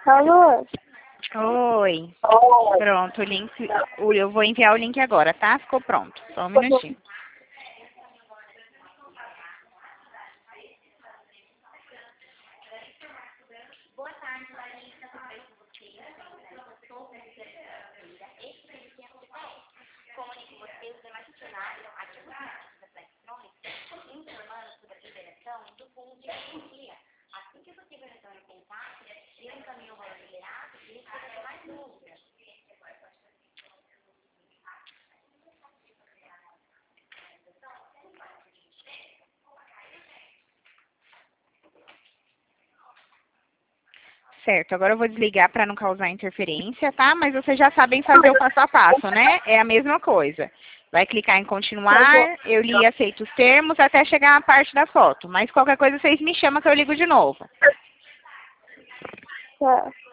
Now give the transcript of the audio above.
Alô? Oi. Oi. Pronto, o link. Eu vou enviar o link agora, tá? Ficou pronto. Só um minutinho. Boa tarde, Larissa. Tudo bem com você? Eu sou professora Esse comunico você os demais funcionários aqui no Ministério da Eletrônica, informando sobre a liberação do fundo de energia. Assim que possível, então, em contato, eu encaminho o valor liberado e responda mais dúvidas. Certo, agora eu vou desligar para não causar interferência, tá? Mas vocês já sabem fazer o passo a passo, né? É a mesma coisa. Vai clicar em continuar, eu li e aceito os termos até chegar na parte da foto. Mas qualquer coisa vocês me chamam que eu ligo de novo. Tá.